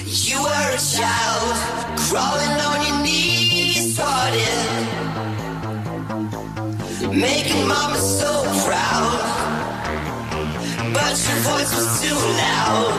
You were a child, crawling on your knees, swatting, making mama so proud, but your voice was too loud.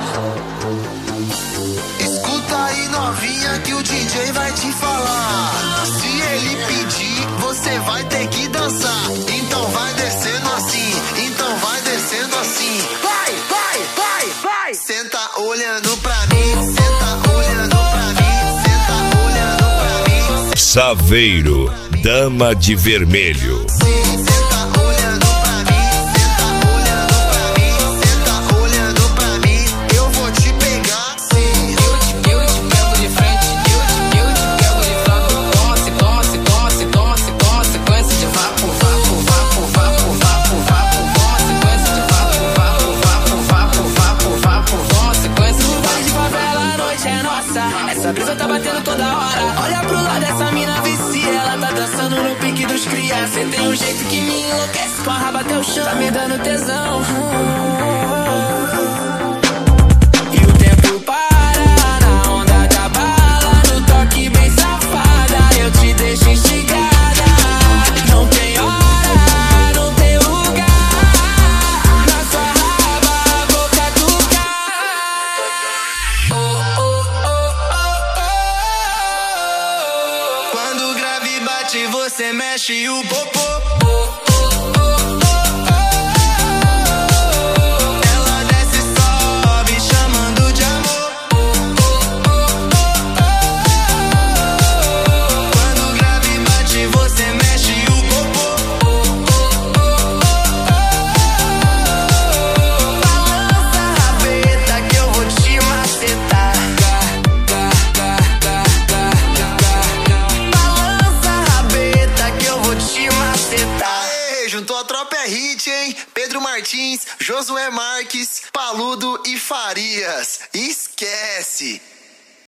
Escuta aí, novinha, que o DJ vai te falar. Se ele pedir, você vai ter que dançar. Então vai descendo assim, então vai descendo assim. Vai, vai, vai, vai. Senta olhando pra mim, senta olhando pra mim, senta olhando pra mim. Saveiro, Dama de Vermelho. Senta olhando pra mim, senta olhando pra mim, senta olhando pra mim. Eu vou te pegar, sim. Eu te pego de frente, eu te pego de lado. Toma sequência de vapo, vapo, vapo, vapo, vapo, vapo. Toma sequência de vapo, vapo, vapo, vapo, vapo, vapo. Toma sequência de vapo. De favela, a noite é nossa. Essa brisa tá batendo toda hora. Olha pro lado, essa mina vicia. Ela tá dançando no pique dos cria. Cê tem um jeito que me enlouquece. Com a raba até o chão, tá me dando tesão. E o tempo para na onda da bala. No toque bem safada, eu te deixo instigada. Não tem hora, não tem lugar. Na sua raba vou catucar. Oh, oh, oh, oh, oh. Quando o grave bate, você mexe o popô. Ela desce e sobe, chamando de amor. Quando o grave bate, você mexe o popô. Balança a rabeta que eu vou te macetar. Balança a rabeta que eu vou te macetar. Aê, juntou a tropa é hit, hein? Pedro Martins, Josué Marques, Paludo e Farias. Esquece!